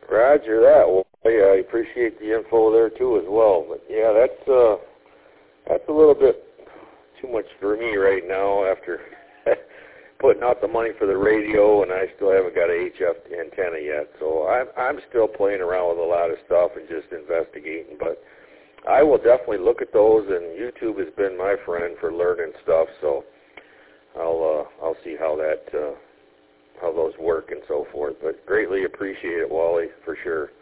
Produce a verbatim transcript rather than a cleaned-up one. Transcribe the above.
Roger that. Well, yeah, I appreciate the info there too as well. But yeah, that's uh, that's a little bit too much for me right now after putting out the money for the radio, and I still haven't got an H F antenna yet. So I'm I'm still playing around with a lot of stuff and just investigating. But I will definitely look at those, and YouTube has been my friend for learning stuff. So I'll uh, I'll see how that uh, how those work and so forth. But greatly appreciate it, Wally, for sure.